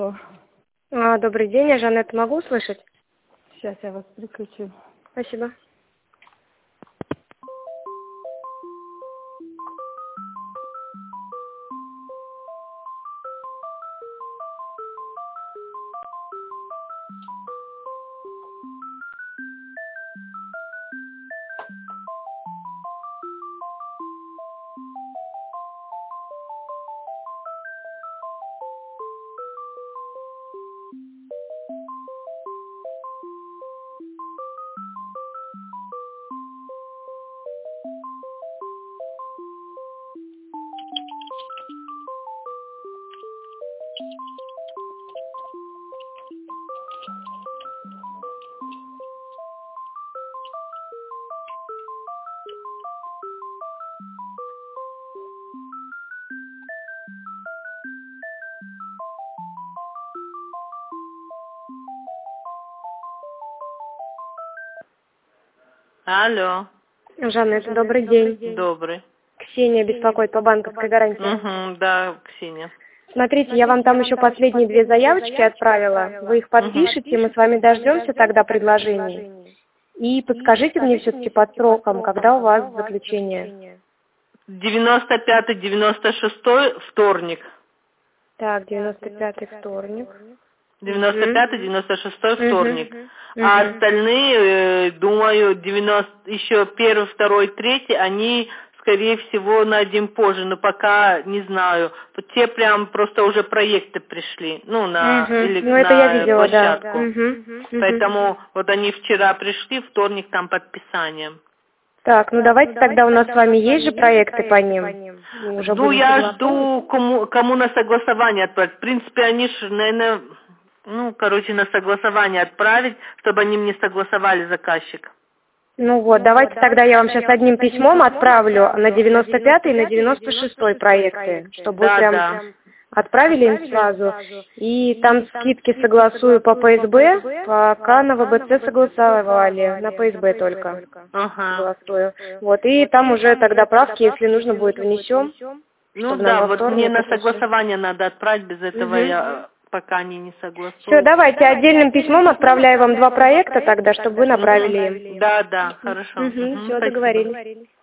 Добрый день, я Жанетта, могу услышать? Сейчас я вас переключу. Спасибо. Алло. Жанетта, добрый день. Добрый. Ксения беспокоит по банковской гарантии. Да, Ксения. Смотрите, я вам там еще последние 2 заявочки отправила. Вы их подпишите, мы с вами дождемся тогда предложений. И подскажите мне все-таки под сроком, когда у вас заключение. 95-й, 96-й вторник. Так, 95-й вторник. 95-й, 96-й вторник. А остальные, думаю, еще 1-й, 2-й, 3-й, они, скорее всего, на день позже, но пока не знаю. Вот те прям просто уже проекты пришли, на это я видела, площадку. Да. Поэтому вот они вчера пришли, вторник там подписание. Так, давайте тогда у нас с вами есть же проекты по ним? Я жду, кому на согласование отправить. В принципе, они же, наверное, на согласование отправить, чтобы они мне согласовали заказчик. Давайте тогда я вам сейчас одним письмом отправлю на 95-й и на 96-й проекты, чтобы вы прям отправили им сразу. И там скидки согласую по ПСБ, пока на ВБЦ согласовали, на ПСБ только согласую. И там уже тогда правки, если нужно будет, внесем. Мне на согласование надо отправить, без этого я пока они не согласуют. Все, давайте отдельным письмом отправляю вам 2 проекта тогда, чтобы вы направили им. Да, хорошо. Все, договорились.